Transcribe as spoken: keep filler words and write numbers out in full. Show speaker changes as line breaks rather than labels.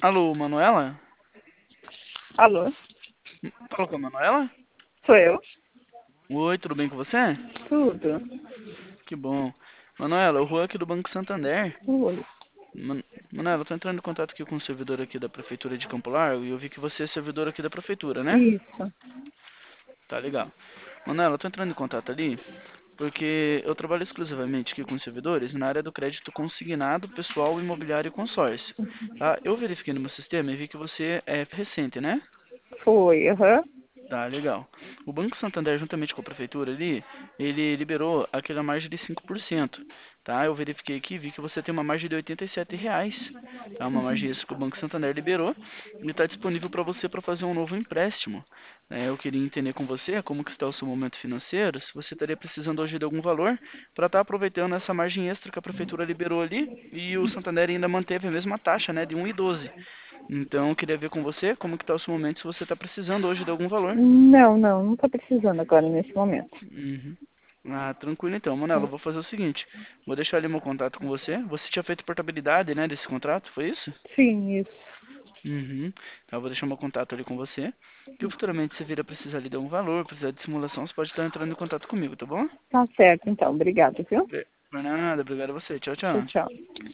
Alô, Manuela?
Alô?
Fala com a Manuela?
Sou eu?
Oi, tudo bem com você?
Tudo.
Que bom. Manuela, o Juan aqui do Banco Santander.
Oi.
Man Manuela, eu tô entrando em contato aqui com o servidor aqui da Prefeitura de Campo Largo e eu vi que você é servidor aqui da Prefeitura, né?
Isso.
Tá legal. Manuela, eu tô entrando em contato ali porque eu trabalho exclusivamente aqui com servidores na área do crédito consignado, pessoal, imobiliário e consórcio. Tá? Eu verifiquei no meu sistema e vi que você é recente, né?
Foi, aham.
Tá, legal. O Banco Santander, juntamente com a prefeitura ali, ele liberou aquela margem de cinco por cento, tá? Eu verifiquei aqui e vi que você tem uma margem de oitenta e sete reais, tá? Uma margem extra que o Banco Santander liberou e está disponível para você para fazer um novo empréstimo. Né? Eu queria entender com você como que está o seu momento financeiro, se você estaria precisando hoje de algum valor para estar aproveitando essa margem extra que a prefeitura liberou ali e o Santander ainda manteve a mesma taxa, né, de um e doze. Então, eu queria ver com você como que está o seu momento, se você está precisando hoje de algum valor.
Não, não, não tô precisando agora nesse momento.
Uhum. Ah, tranquilo então, Manela, eu vou fazer o seguinte, vou deixar ali meu contato com você. Você tinha feito portabilidade, né, desse contrato, foi isso?
Sim, isso.
Uhum. Então, eu vou deixar meu contato ali com você. Que futuramente você vir a precisar ali de um valor, precisar de simulação, você pode estar entrando em contato comigo, tá bom?
Tá certo, então. Obrigada, viu?
Por nada, obrigado a você. Tchau,
Tchau,
tchau.
tchau.